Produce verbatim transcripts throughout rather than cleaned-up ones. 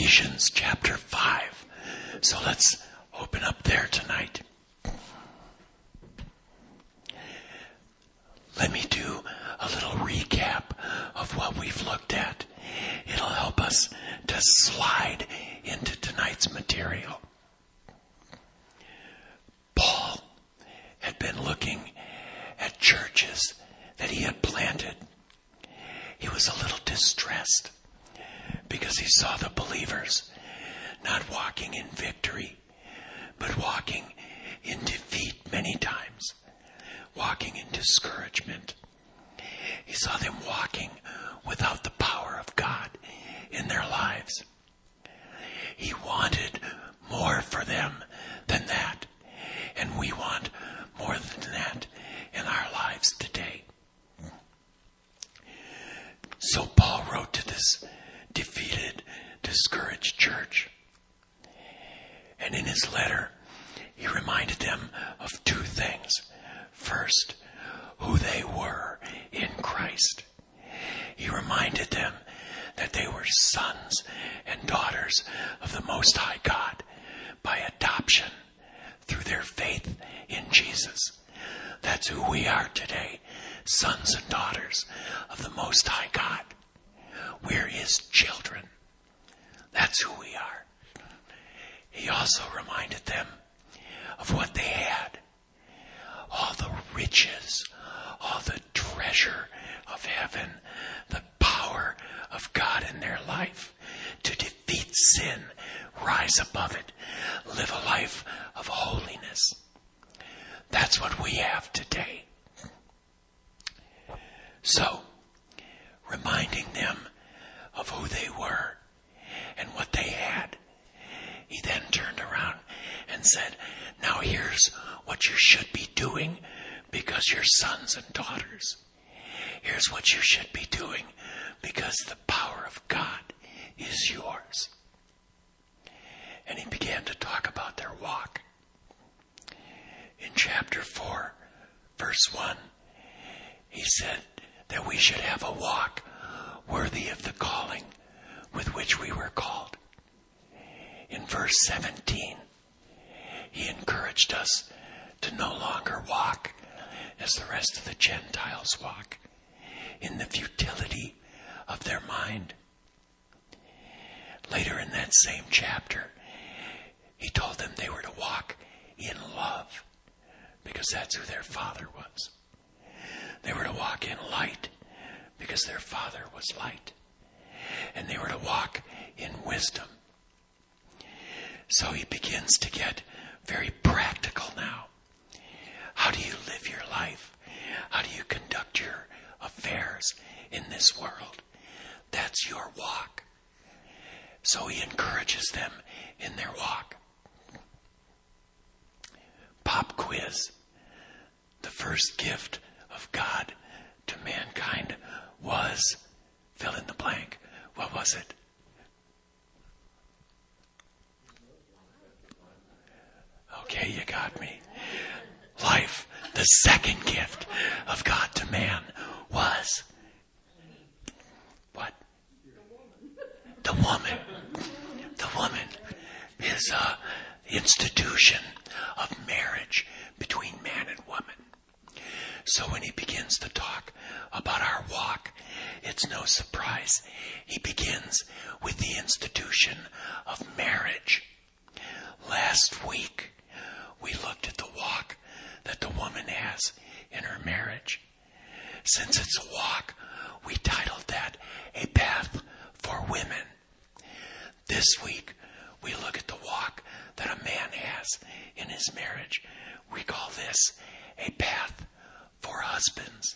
Ephesians chapter five. So let's open up there tonight. Let me do a little recap of what we've looked at. It'll help us to slide into tonight's material. Paul had been looking at churches that he had planted. He was a little distressed because he saw the believers not walking in victory, but walking in defeat many times, walking in discouragement. He saw them walking without the power of God in their lives. He wanted more for them than that, and we want more than that in our lives today. So Paul wrote to this defeated, discouraged church. And in his letter, he reminded them of two things. First, who they were in Christ. He reminded them that they were sons and daughters of the Most High God by adoption through their faith in Jesus. That's who we are today, sons and daughters of the Most High God. We're His children. That's who we are. He also reminded them of what they had. All the riches, all the treasure of heaven, the power of God in their life to defeat sin, rise above it, live a life of holiness. That's what we have today. So, reminding them of who they were and what they had, he then turned around and said, now here's what you should be doing because you're sons and daughters. Here's what you should be doing because the power of God is yours. And he began to talk about their walk. In chapter four, verse one, he said that we should have a walk worthy of the calling with which we were called. In verse seventeen, he encouraged us to no longer walk as the rest of the Gentiles walk, in the futility of their mind. Later in that same chapter, he told them they were to walk in love, because that's who their Father was. They were to walk in light, because their Father was light. And they were to walk in wisdom. So he begins to get very practical now. How do you live your life? How do you conduct your affairs in this world? That's your walk. So he encourages them in their walk. Pop quiz. The first gift of God to mankind was, fill in the blank. What was it? Okay, you got me. Life. The second gift of God to man was what? The woman. The woman is a institution of marriage between man and woman. So when he begins to talk about our walk, it's no surprise. He begins with the institution of marriage. Last week, we looked at the walk that the woman has in her marriage. Since it's a walk, we titled that A Path for Women. This week, we look at the walk that a man has in his marriage. We call this A Path for Husbands.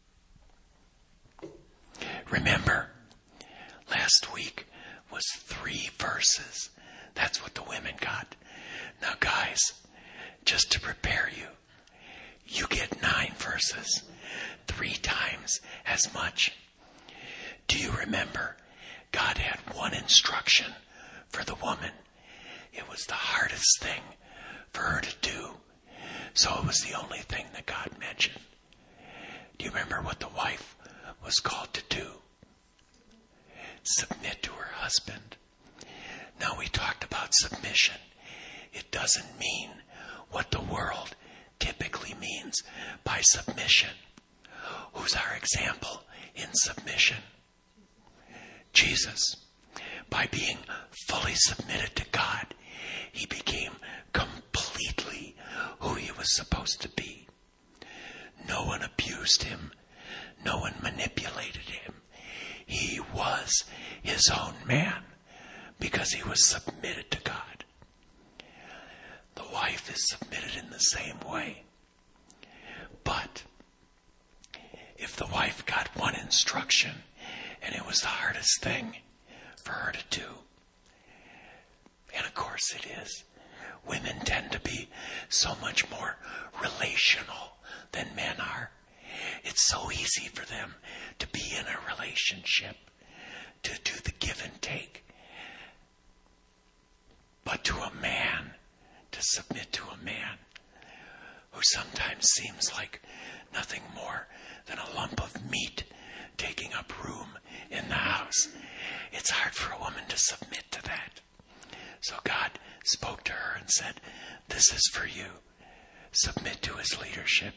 Remember, last week was three verses. That's what the women got. Now, guys, just to prepare you, you get nine verses, three times as much. Do you remember God had one instruction for the woman? It was the hardest thing for her to do. So it was the only thing that God mentioned. Do you remember what the wife was called to do? Submit to her husband. Now we talked about submission. It doesn't mean what the world typically means by submission. Who's our example in submission? Jesus. By being fully submitted to God, he became completely who he was supposed to be. No one abused him. No one manipulated him. He was his own man because he was submitted to God. The wife is submitted in the same way. But if the wife got one instruction and it was the hardest thing for her to do, and of course it is, women tend to be so much more relational than men are. It's so easy for them to be in a relationship, to do the give and take. But to a man, to submit to a man who sometimes seems like nothing more than a lump of meat taking up room in the house, it's hard for a woman to submit to that. So God spoke to her and said, this is for you. Submit to his leadership.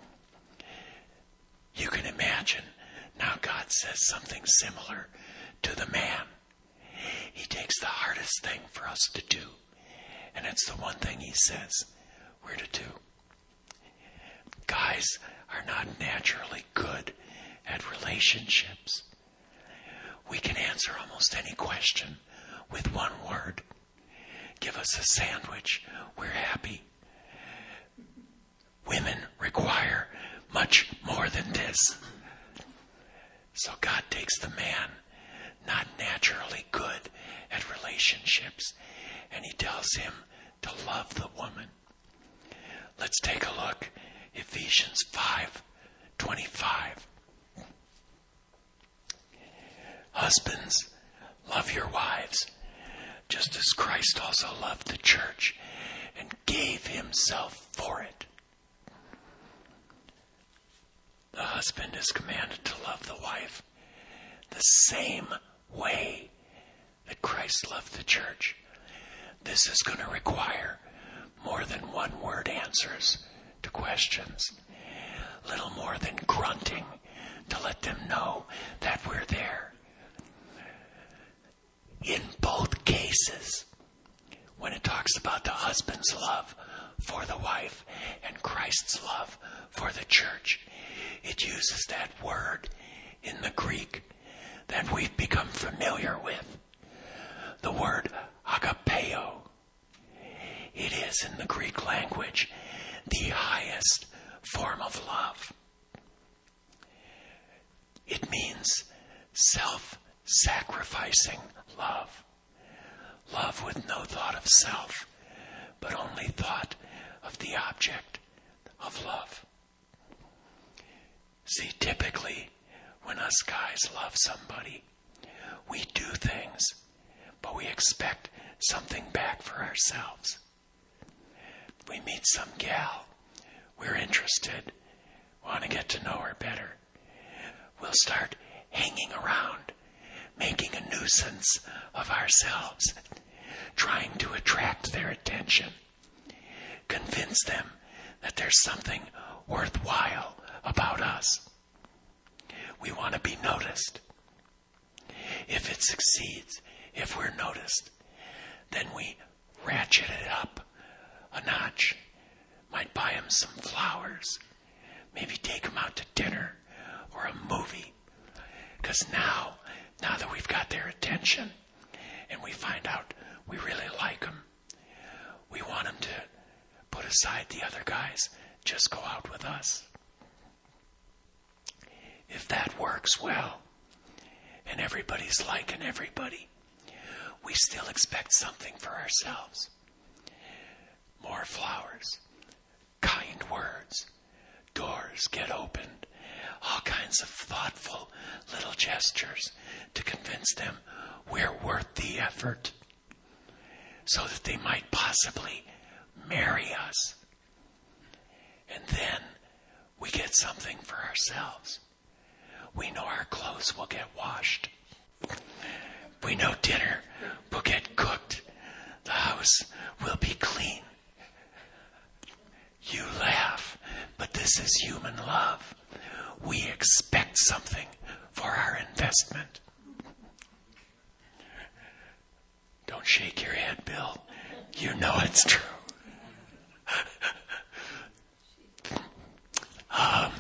You can imagine now God says something similar to the man. He takes the hardest thing for us to do, and it's the one thing he says we're to do. Guys are not naturally good at relationships. We can answer almost any question with one word. Give us a sandwich, we're happy. Women require much more than this. So God takes the man, not naturally good at relationships, and he tells him to love the woman. Let's take a look. Ephesians five twenty-five. Husbands, love your wives, just as Christ also loved the church and gave himself for it. The husband is commanded to love the wife the same way that Christ loved the church. This is going to require more than one word answers to questions. Little more than grunting to let them know that we're there. In both cases, when it talks about the husband's love for the wife and Christ's love for the church, it uses that word in the Greek that we've become familiar with. The word agapeo. It is in the Greek language the highest form of love. It means self-sacrificing love. Love with no thought of self, but only thought of the object of love. See, typically, when us guys love somebody, we do things, but we expect something back for ourselves. We meet some gal, we're interested, want to get to know her better. We'll start hanging around, making a nuisance of ourselves, trying to attract their attention, convince them that there's something worthwhile about us. We want to be noticed. If it succeeds, if we're noticed, then we ratchet it up a notch. Might buy them some flowers, maybe take them out to dinner or a movie. Because now, now that we've got their attention and we find out we really like them, we want them to put aside the other guys, just go out with us. If that works well, and everybody's liking everybody, we still expect something for ourselves. More flowers, kind words, doors get opened, all kinds of thoughtful little gestures to convince them we're worth the effort, so that they might possibly marry us. And then we get something for ourselves. We know our clothes will get washed. We know dinner will get cooked house will be clean. You laugh, but this is human love. We expect something for our investment. Don't shake your head, Bill. You know it's true. um,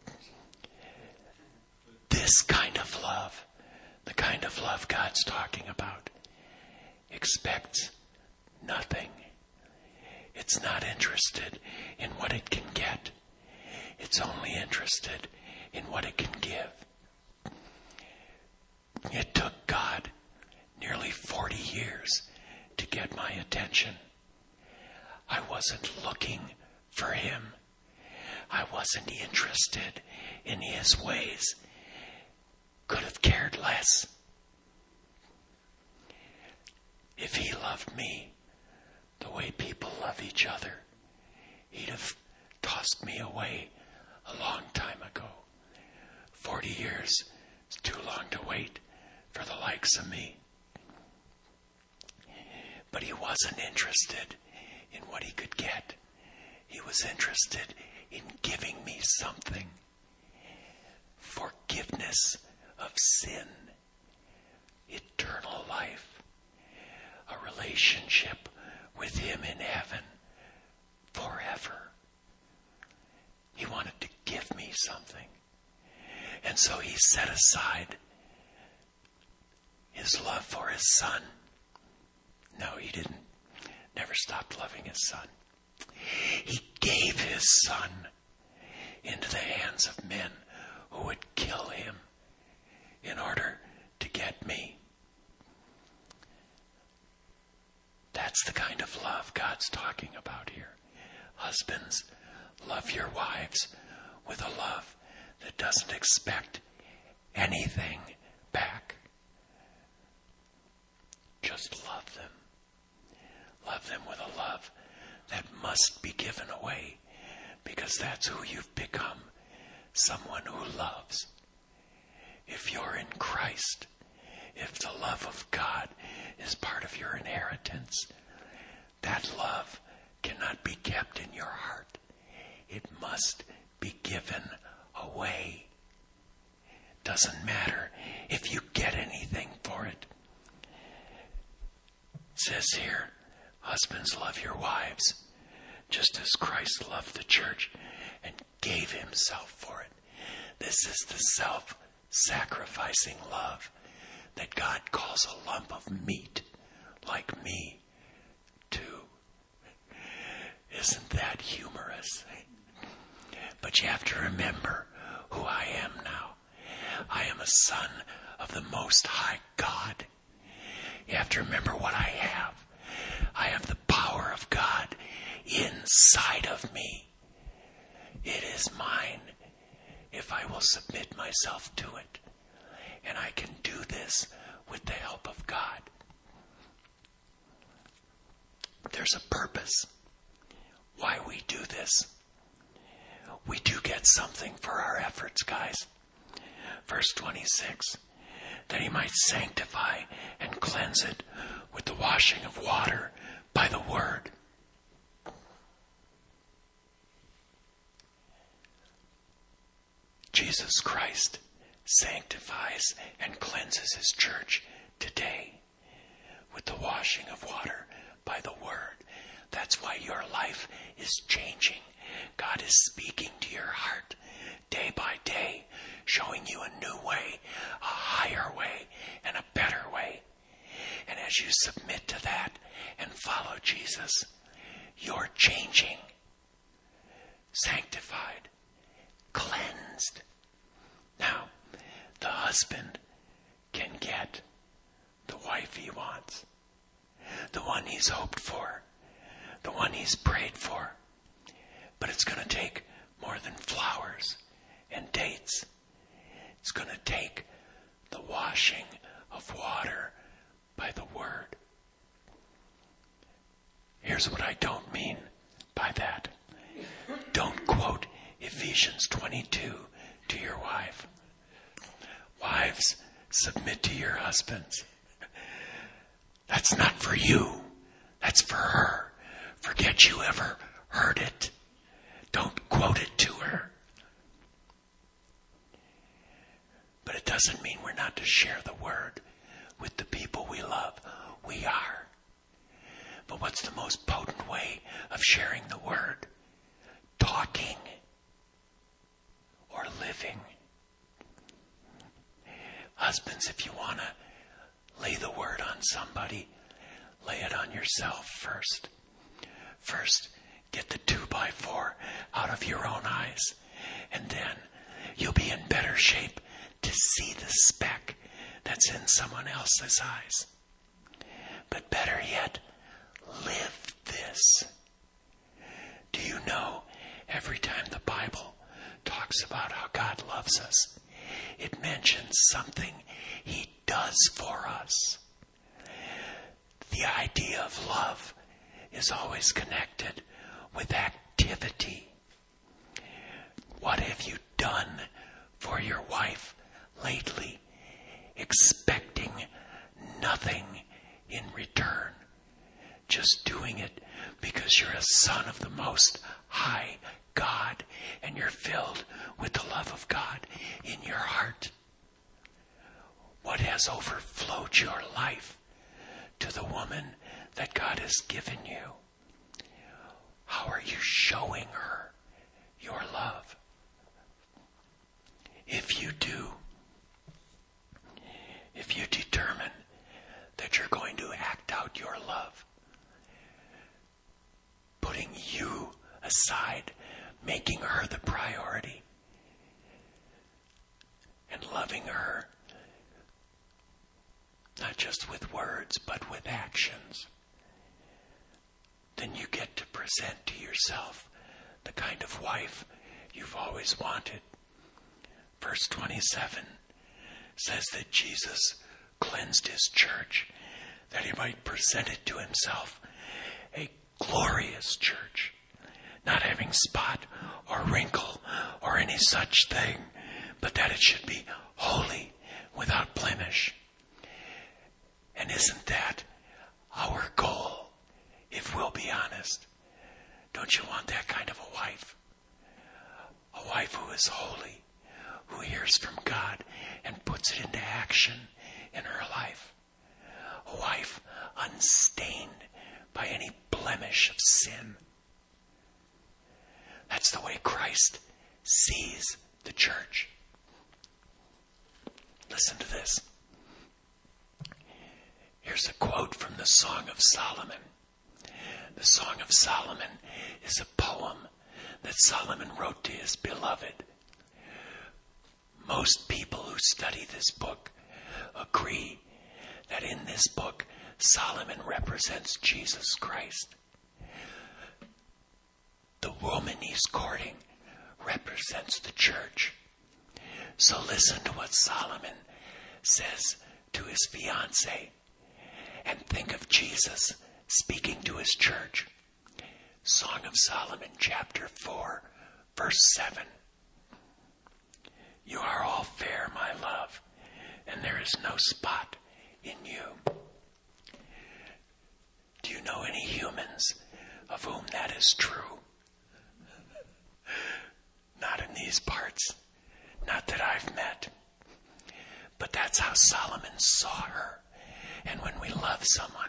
this kind of love, the kind of love God's talking about, expects nothing. It's not interested in what it can get. It's only interested in what it can give. It took God nearly forty years to get my attention. I wasn't looking for him. I wasn't interested in his ways. Could have cared less. If he loved me the way people love each other, he'd have tossed me away a long time ago. Forty years is too long to wait for the likes of me. But he wasn't interested in what he could get. He was interested in giving me something. Forgiveness of sin. Eternal life. A relationship with him in heaven forever. He wanted to give me something. And so he set aside his love for his son. No, he didn't. Never stopped loving his son. He gave his son into the hands of men who would kill him in order to get me. That's the kind of love God's talking about here. Husbands, love your wives with a love that doesn't expect anything back. Just love them. Love them with a love that must be given away, because that's who you've become, someone who loves. If you're in Christ, if the love of God is part of your inheritance, that love cannot be kept in your heart. It must be given away. Doesn't matter if you get anything for it. It says here, husbands, love your wives, just as Christ loved the church and gave himself for it. This is the self-sacrificing love that God calls a lump of meat like me to. Isn't that humorous? But you have to remember who I am now. I am a son of the Most High God. You have to remember what I have. I have the power of God inside of me. It is mine if I will submit myself to it. And I can do this with the help of God. There's a purpose why we do this. We do get something for our efforts, guys. Verse twenty-six, that he might sanctify and cleanse it with the washing of water by the word. Jesus Christ sanctifies and cleanses his church today with the washing of water by the word. That's why your life is changing. God is speaking to your heart day by day, showing you a new way, a higher way, and a better way. And as you submit to that and follow Jesus, you're changing, sanctified, cleansed. Now, the husband can get the wife he wants, the one he's hoped for, the one he's prayed for. But it's going to take more than flowers and dates. It's going to take the washing of water by the word. Here's what I don't mean by that. Don't quote Ephesians twenty-two to your wife. Wives, submit to your husbands. That's not for you. That's for her. Forget you ever heard it. Don't quote it to her. But it doesn't mean we're not to share the word with the people we love. We are. But what's the most potent way of sharing the word? Talking or living. Husbands, if you want to lay the word on somebody, lay it on yourself first. First, get the two by four out of your own eyes, and then you'll be in better shape to see the speck that's in someone else's eyes. But better yet, live this. Do you know, every time the Bible talks about how God loves us, it mentions something He does for us. The idea of love is always connected with activity. What have you done for your wife lately, expecting nothing in return? Just doing it because you're a son of the Most High God and you're filled with the love of God in your heart. What has overflowed your life to the woman that God has given you? How are you showing her your love? If you do, if you determine that you're going to act out your love, putting you aside, making her the priority, and loving her, not just with words, but with actions, then you get to present to yourself the kind of wife you've always wanted. Verse twenty-seven says that Jesus cleansed his church, that he might present it to himself a glorious church, not having spot or wrinkle or any such thing, but that it should be holy, without blemish. And isn't that our goal, if we'll be honest? Don't you want that kind of a wife? A wife who is holy, who hears from God and puts it into action in her life. A wife unstained by any blemish of sin. That's the way Christ sees the church. Listen to this. Here's a quote from the Song of Solomon. The Song of Solomon is a poem that Solomon wrote to his beloved. Most people who study this book agree that in this book, Solomon represents Jesus Christ. The woman he's courting represents the church. So listen to what Solomon says to his fiancée, and think of Jesus speaking to his church. Song of Solomon, chapter four, verse seven. You are all fair, my love, and there is no spot in you. Do you know any humans of whom that is true? Not in these parts. Not that I've met. But that's how Solomon saw her. And when we love someone,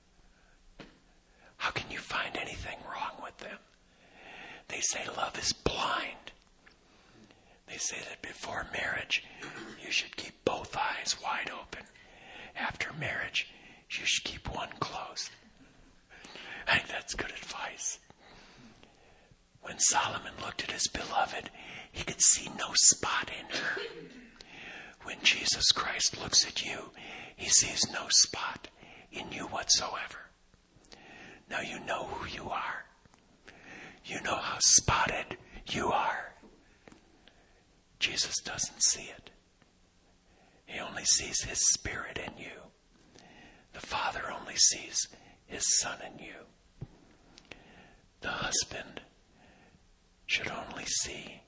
how can you find anything wrong with them? They say love is blind. They say that before marriage, you should keep both eyes wide open. After marriage, you should keep one closed. I think that's good advice. When Solomon looked at his beloved, he could see no spot in her. When Jesus Christ looks at you, he sees no spot in you whatsoever. Now you know who you are. You know how spotted you are. Jesus doesn't see it. He only sees his Spirit in you. The Father only sees his Son in you. The husband should only see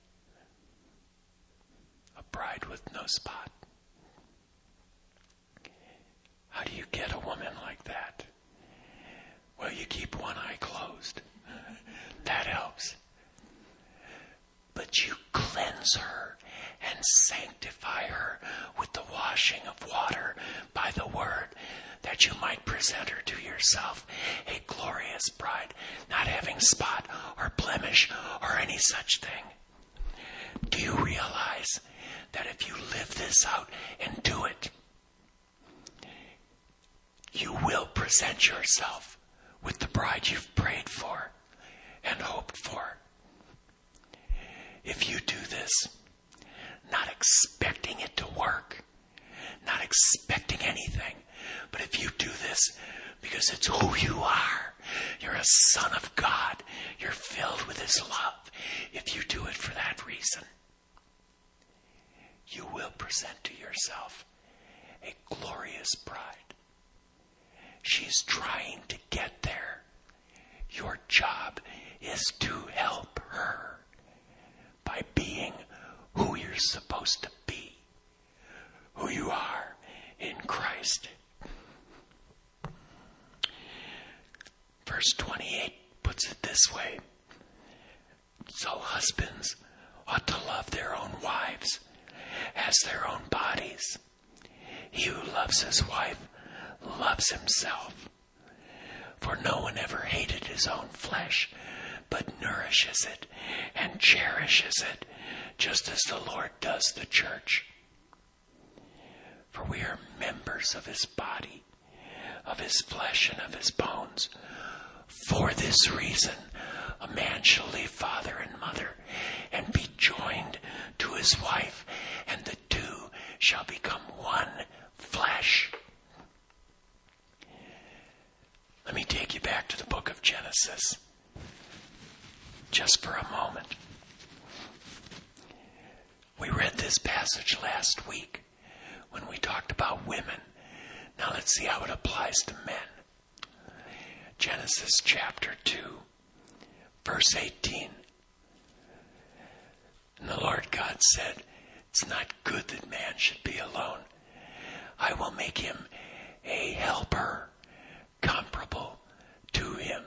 a bride with no spot. How do you get a woman like that? Well, you closed. That helps. But you cleanse her and sanctify her with the washing of water by the word, that you might present her to yourself a glorious bride, not having spot or blemish or any such thing. Do you realize that if you live this out and do it, you will present yourself with the bride you've prayed for and hoped for? If you do this, not expecting it to work, not expecting anything, but if you do this because it's who you are, you're a son of God, you're filled with His love, if you do it for that reason, you will present to yourself a glorious bride. She's trying to get there. Your job is to help her by being who you're supposed to be, who you are in Christ. Verse twenty-eight puts it this way. So husbands ought to love their own wives as their own bodies. He who loves his wife loves himself. For no one ever hated his own flesh, but nourishes it and cherishes it, just as the Lord does the church. For we are members of his body, of his flesh and of his bones. For this reason, a man shall leave father and mother and be joined to his wife, and the two shall become one flesh. Let me take you back to the book of Genesis, just for a moment. We read this passage last week when we talked about women. Now let's see how it applies to men. Genesis chapter two, verse eighteen. And the Lord God said, it's not good that man should be alone. I will make him a helper comparable to him.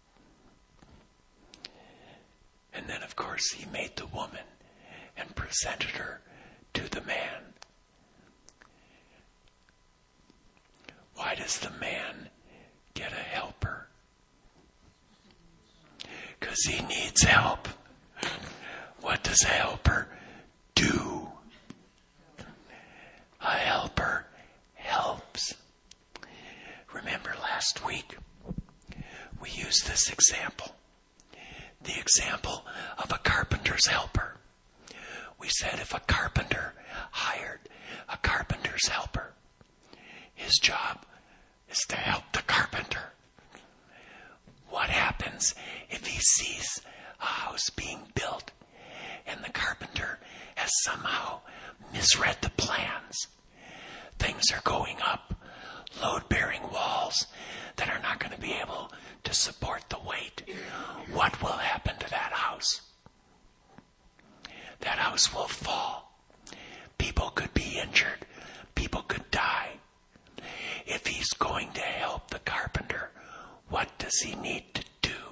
And then, of course, he made the woman and presented her to the man. Why does the man get a helper? Because he needs help. What does a helper do? A helper helps. Remember last week, we used this example. The example of a carpenter's helper. We said if a carpenter hired a carpenter's helper, his job is to help the carpenter. What happens if he sees a house being built and the carpenter has somehow misread the plans? Things are going up, load-bearing walls that are not going to be able to support the weight. What will happen to that house? That house will fall. People could be injured. People could die. If he's going to help the carpenter, what does he need to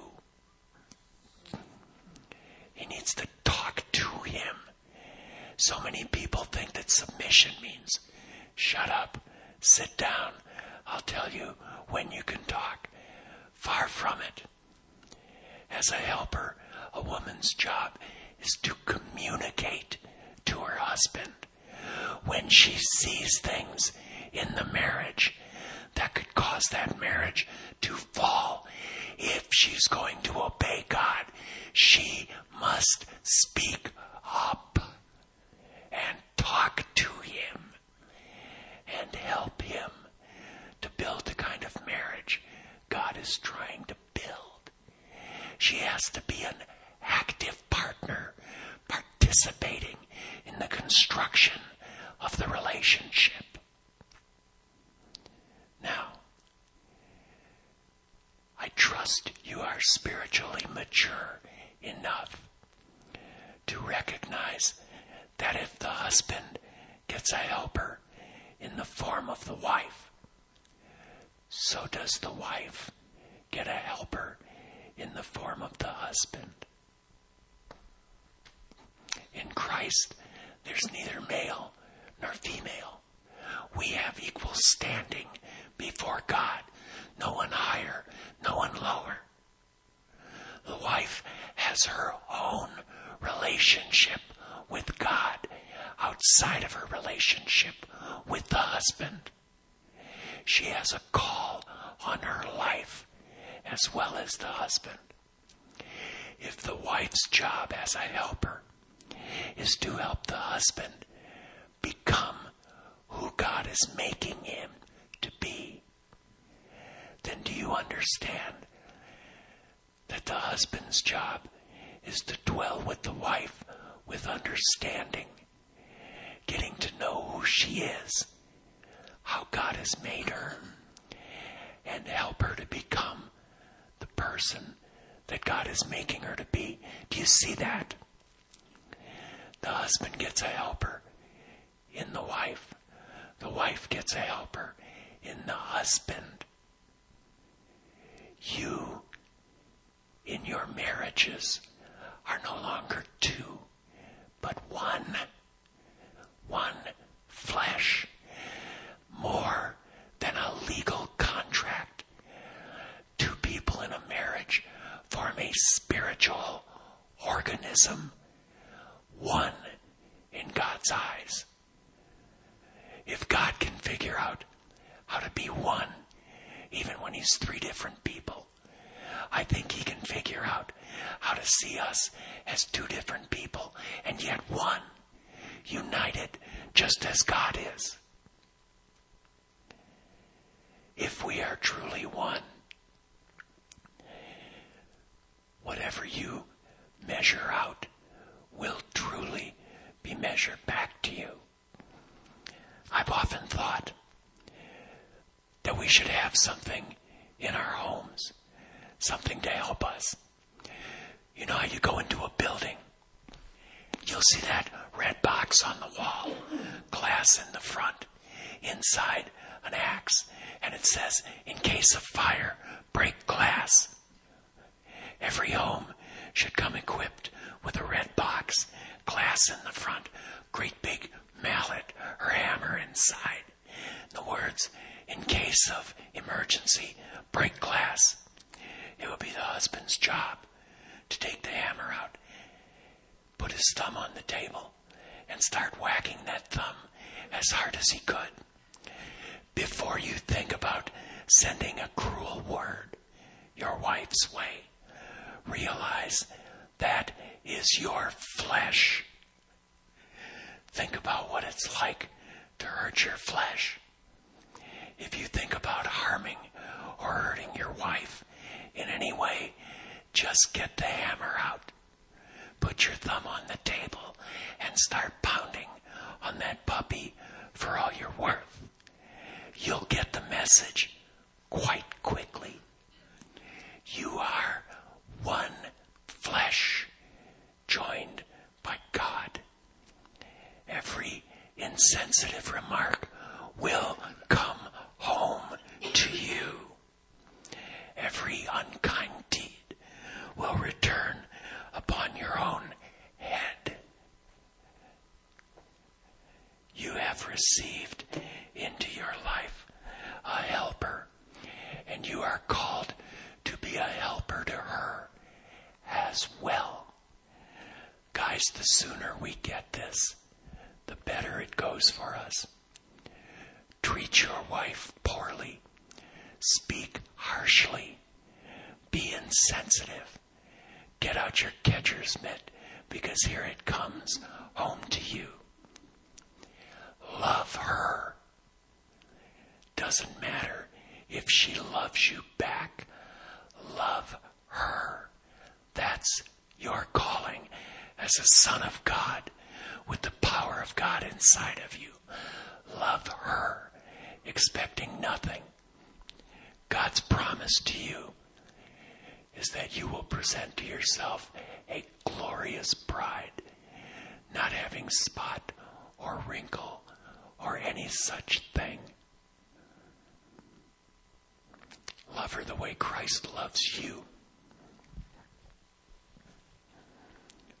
do? He needs to talk to him. So many people think that submission means shut up, sit down, I'll tell you when you can talk. Far from it. As a helper, a woman's job is to communicate to her husband when she sees things in the marriage that could cause that marriage to fall. If she's going to obey God, she must speak up and talk to him and help him to build the kind of marriage God is trying to build. She has to be an active partner, participating in the construction of the relationship. Now, I trust you are spiritually mature enough to recognize that if the husband gets a helper in the form of the wife, so does the wife get a helper in the form of the husband. In Christ, there's neither male nor female. We have equal standing before God. No one higher, no one lower. The wife has her own relationship with God outside of her relationship with the husband. She has a call on her life as well as the husband. If the wife's job as a helper is to help the husband become who God is making him to be, then do you understand that the husband's job is to dwell with the wife with understanding, getting to know who she is, how God has made her, and help her to become the person that God is making her to be? Do you see that? The husband gets a helper in the wife. The wife gets a helper in the husband. You, in your marriages, are no longer two, but one. One flesh. More than a legal contract. Two people in a marriage form a spiritual organism. One in God's eyes. If God can figure out how to be one, even when he's three different people, I think he can figure out how to see us as two different people and yet one, united just as God is. If we are truly one, whatever you measure out will truly be measured back to you. I've often thought that we should have something in our homes, something to help us. You know how you go into a building, you'll see that red box on the wall, glass in the front, inside an axe, and it says, in case of fire, break glass. Every home should come equipped with a red box, glass in the front, great big mallet or hammer inside. The words, in case of emergency, break glass. It would be the husband's job to take the hammer out, put his thumb on the table, and start whacking that thumb as hard as he could. Before you think about sending a cruel word your wife's way, realize that is your flesh. Think about what it's like to hurt your flesh. If you think about harming or hurting your wife in any way, just get the hammer out. Put your thumb on the table and start pounding on that puppy for all you're worth. You'll get the message quite quickly. You are one flesh joined by God. Every insensitive remark will come home to you. Every unkind deed will return upon your own head. You have received into your life a helper, and you are called to be a helper to her as well. Guys, the sooner we get this, the better it goes for us. Treat your wife poorly. Speak harshly. Be insensitive. Get out your catcher's mitt, because here it comes home to you. Love her. Doesn't matter if she loves you back. Love her. That's your calling as a son of God with the power of God inside of you. Love her, expecting nothing. God's promise to you is that you will present to yourself a glorious bride, not having spot or wrinkle or any such thing. Love her the way Christ loves you.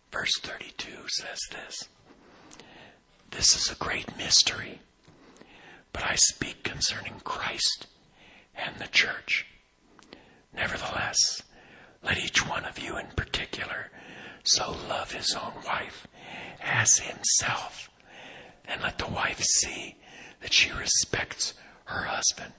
Verse thirty-two says this. This is a great mystery, but I speak concerning Christ and the church. Nevertheless, let each one of you in particular so love his own wife as himself, and let the wife see that she respects her husband.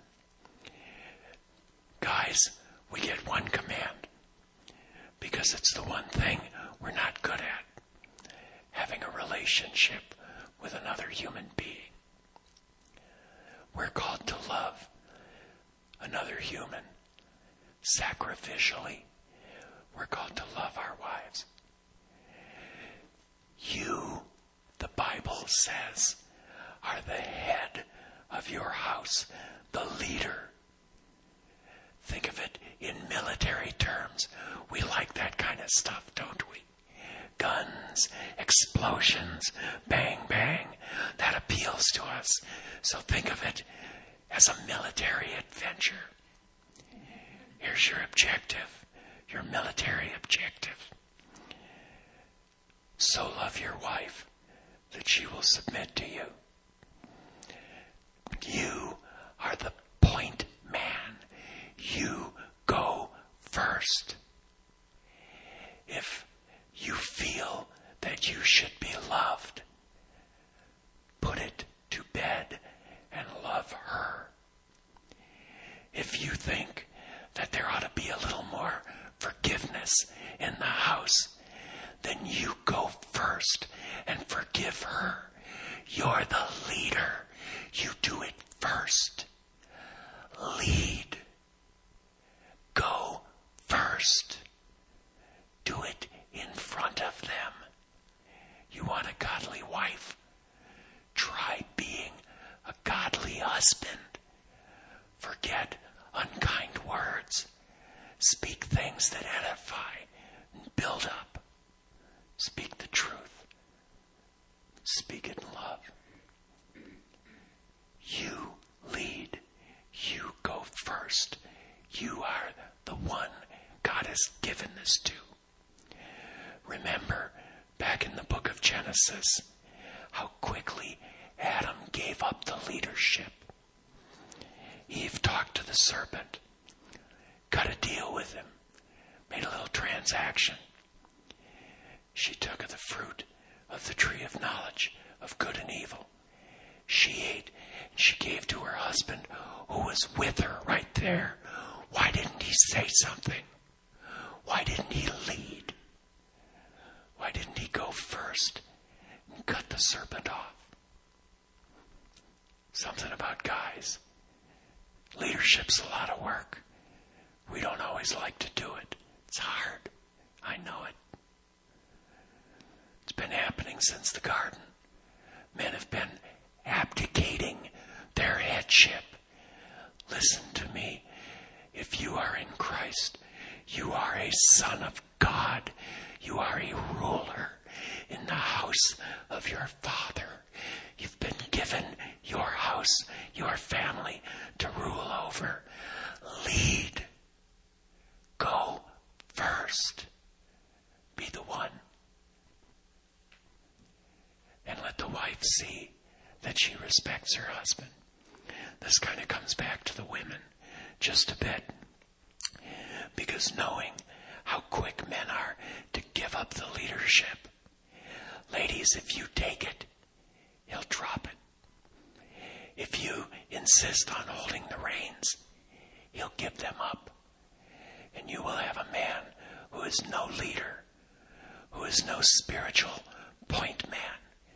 Guys, we get one command because it's the one thing we're not good at: having a relationship with another human being. We're called to love another human sacrificially. We're called to love our wives. You, the Bible says, are the head of your house, the leader. Think of it in military terms. We like that kind of stuff, don't we? Guns, explosions, bang, bang. That appeals to us. So think of it as a military adventure. Here's your objective, your military objective. So love your wife that she will submit to you. You are the point man. You go first. If you feel that you should be loved, put it to bed and love her. If you think that there ought to be a little more forgiveness in the house, then you go first and forgive her. You're the leader. You do it first. Lead. Go first. Do it in front of them. You want a godly wife? Try being a godly husband. Forget unkind words. Speak things that edify and build up. Speak the truth. Speak it in love. You lead. You go first. You are the one God has given this to. Remember, back in the book of Genesis, how quickly Adam gave up the leadership. Eve talked to the serpent, cut a deal with him, made a little transaction. She took of the fruit of the tree of knowledge of good and evil. She ate and she gave to her husband who was with her right there. Why didn't he say something? Why didn't he lead? Why didn't he go first and cut the serpent off? Something about guys. Leadership's a lot of work. We don't always like to do it. It's hard. I know it. It's been happening since the garden. Men have been abdicating their headship. Listen to me. If you are in Christ, you are a son of God. You are a ruler in the house of your Father. You've been given your house, your family to rule over. Lead. Go first. Be the one. And let the wife see that she respects her husband. This kind of comes back to the women just a bit. Because knowing how quick men are to give up the leadership, ladies, if you take it, he'll drop it. If you insist on holding the reins, he'll give them up. And you will have a man who is no leader, who is no spiritual point man.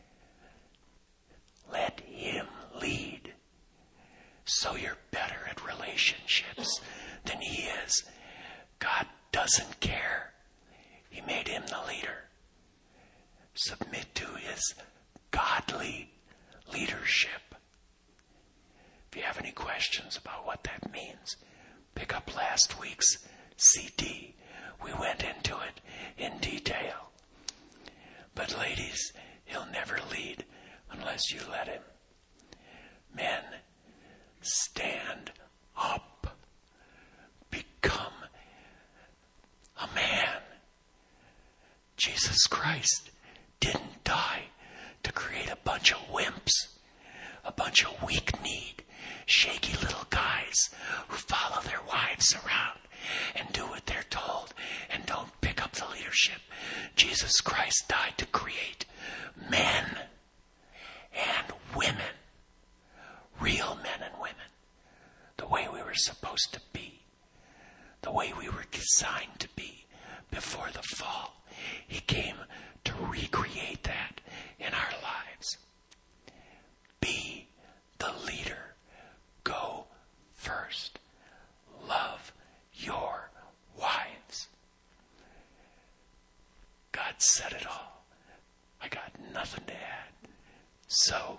Let him lead. So you're better at relationships than he is. God doesn't care. He made him the leader. Submit to his godly leadership. If you have any questions about what that means, pick up last week's C D. We went into it in detail. But ladies, he'll never lead unless you let him. Men, stand up. Become a man. Jesus Jesus Christ didn't die to create a bunch of wimps, a bunch of weak-kneed, shaky little guys who follow their wives around and do what they're told and don't pick up the leadership. Jesus Christ died to create men and women, real men and women, the way we were supposed to be, the way we were designed to be before the fall. He came to recreate that in our lives. Be the leader. Go first. Love your wives. God said it all. I got nothing to add. So,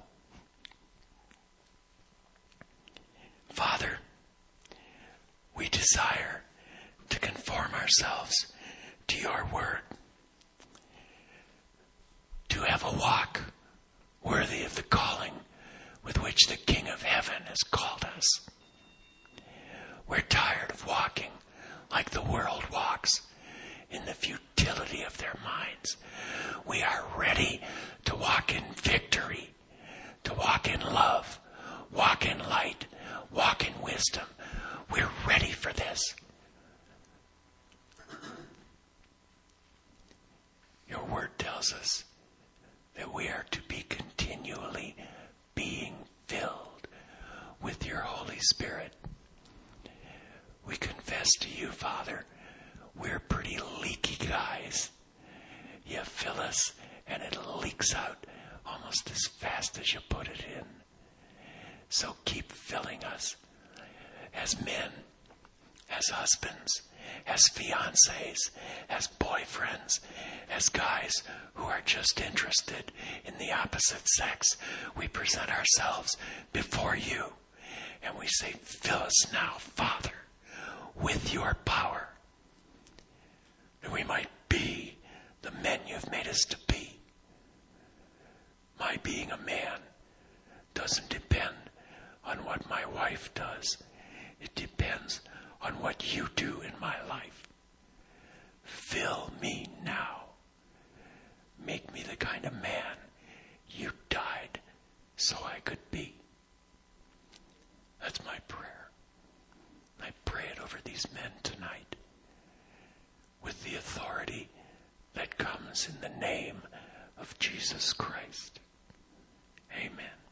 Father, we desire to conform ourselves to your word, to have a walk worthy of the calling with which the King of Heaven has called us. We're tired of walking like the world walks, in the futility of their minds. We are ready to walk in victory, to walk in love, walk in light, walk in wisdom. We're ready for this. Your word tells us that we are to be continually being filled with your Holy Spirit. We confess to you, Father, we're pretty leaky guys. You fill us and it leaks out almost as fast as you put it in. So keep filling us as men, as husbands, as fiancés, as boyfriends, as guys who are just interested in the opposite sex. We present ourselves before you and we say, fill us now, Father, with your power, that we might be the men you've made us to be. My being a man doesn't depend on what my wife does. It depends on what you do in my life. Fill me now. Make me the kind of man you died so I could be. That's my prayer. I pray it over these men tonight with the authority that comes in the name of Jesus Christ. Amen.